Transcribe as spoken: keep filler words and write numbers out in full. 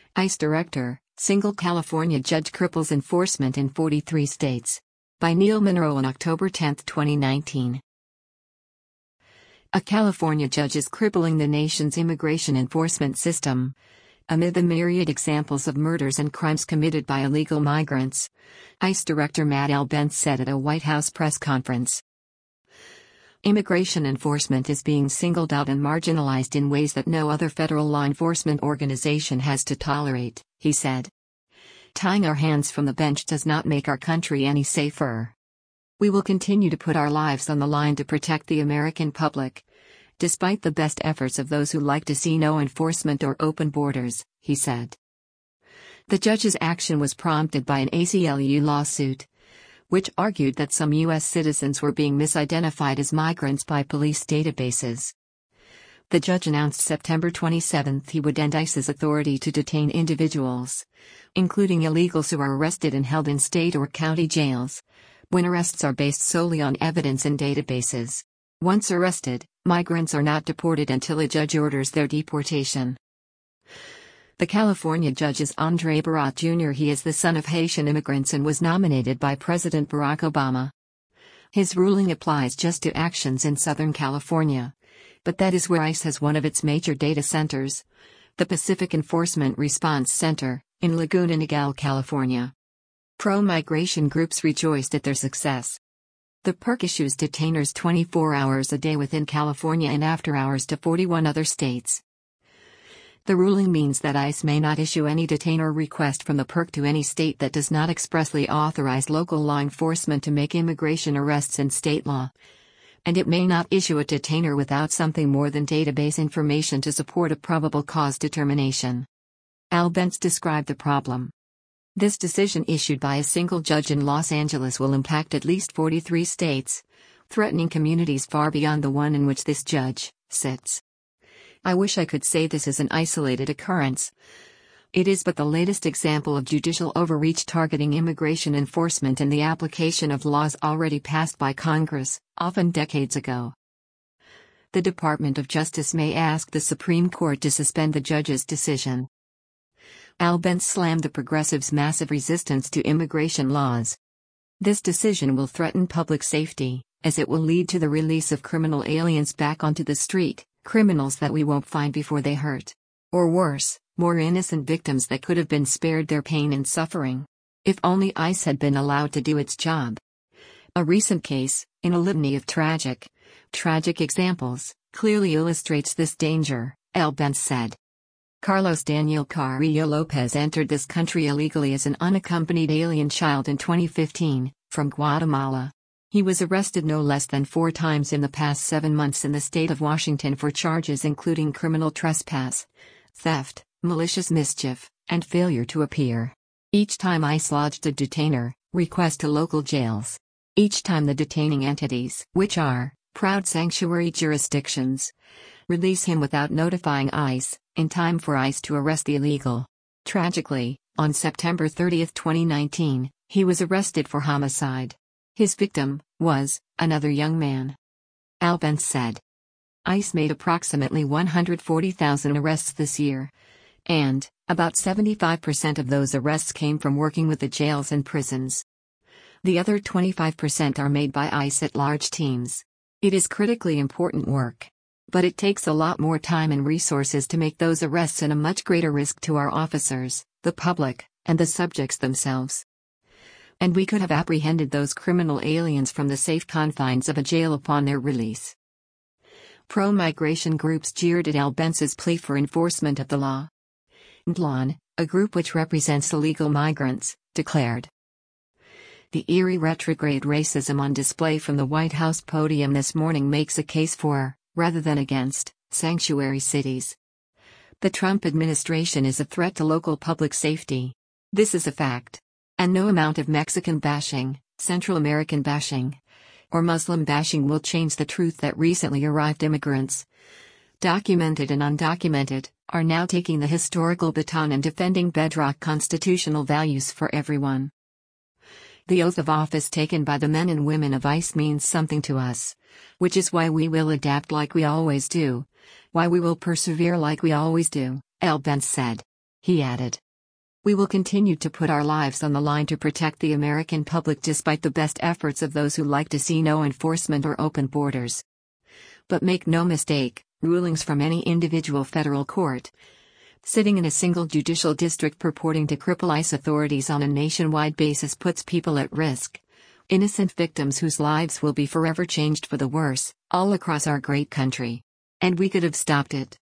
ICE Director, Single California Judge Cripples Enforcement in forty-three States. By Neil Monroe on October tenth, twenty nineteen. A California judge is crippling the nation's immigration enforcement system. Amid the myriad examples of murders and crimes committed by illegal migrants, ICE Director Matt Albence said at a White House press conference. Immigration enforcement is being singled out and marginalized in ways that no other federal law enforcement organization has to tolerate, he said. Tying our hands from the bench does not make our country any safer. We will continue to put our lives on the line to protect the American public, despite the best efforts of those who like to see no enforcement or open borders, he said. The judge's action was prompted by an A C L U lawsuit, which argued that some U S citizens were being misidentified as migrants by police databases. The judge announced September twenty-seventh he would end ICE's authority to detain individuals, including illegals who are arrested and held in state or county jails, when arrests are based solely on evidence in databases. Once arrested, migrants are not deported until a judge orders their deportation. The California judge is Andre Barat Junior He is the son of Haitian immigrants and was nominated by President Barack Obama. His ruling applies just to actions in Southern California, but that is where ICE has one of its major data centers, the Pacific Enforcement Response Center, in Laguna Niguel, California. Pro-migration groups rejoiced at their success. The P E R C issues detainers twenty-four hours a day within California and after hours to forty-one other states. The ruling means that ICE may not issue any detainer request from the P E R C to any state that does not expressly authorize local law enforcement to make immigration arrests in state law. And it may not issue a detainer without something more than database information to support a probable cause determination. Albence described the problem. This decision issued by a single judge in Los Angeles will impact at least forty-three states, threatening communities far beyond the one in which this judge sits. I wish I could say this is an isolated occurrence. It is but the latest example of judicial overreach targeting immigration enforcement and the application of laws already passed by Congress, often decades ago. The Department of Justice may ask the Supreme Court to suspend the judge's decision. Albence slammed the progressives' massive resistance to immigration laws. This decision will threaten public safety, as it will lead to the release of criminal aliens back onto the street, criminals that we won't find before they hurt. Or worse, more innocent victims that could have been spared their pain and suffering. If only ICE had been allowed to do its job. A recent case, in a litany of tragic, tragic examples, clearly illustrates this danger, Albence said. Carlos Daniel Carrillo Lopez entered this country illegally as an unaccompanied alien child in twenty fifteen, from Guatemala. He was arrested no less than four times in the past seven months in the state of Washington for charges including criminal trespass, theft, malicious mischief, and failure to appear. Each time ICE lodged a detainer request to local jails. Each time the detaining entities, which are proud sanctuary jurisdictions, release him without notifying ICE, in time for ICE to arrest the illegal. Tragically, on September thirtieth, twenty nineteen, he was arrested for homicide. His victim was another young man. Albence said. ICE made approximately one hundred forty thousand arrests this year, and about seventy-five percent of those arrests came from working with the jails and prisons. The other twenty-five percent are made by ICE at large teams. It is critically important work, but it takes a lot more time and resources to make those arrests and a much greater risk to our officers, the public, and the subjects themselves. And we could have apprehended those criminal aliens from the safe confines of a jail upon their release. Pro-migration groups jeered at Albence's plea for enforcement of the law. NDLAWN, a group which represents illegal migrants, declared. The eerie retrograde racism on display from the White House podium this morning makes a case for, rather than against, sanctuary cities. The Trump administration is a threat to local public safety. This is a fact. And no amount of Mexican bashing, Central American bashing, or Muslim bashing will change the truth that recently arrived immigrants, documented and undocumented, are now taking the historical baton and defending bedrock constitutional values for everyone. The oath of office taken by the men and women of ICE means something to us, which is why we will adapt like we always do, why we will persevere like we always do, Albence said. He added. We will continue to put our lives on the line to protect the American public despite the best efforts of those who like to see no enforcement or open borders. But make no mistake, rulings from any individual federal court, sitting in a single judicial district purporting to cripple ICE authorities on a nationwide basis puts people at risk. Innocent victims whose lives will be forever changed for the worse, all across our great country. And we could have stopped it.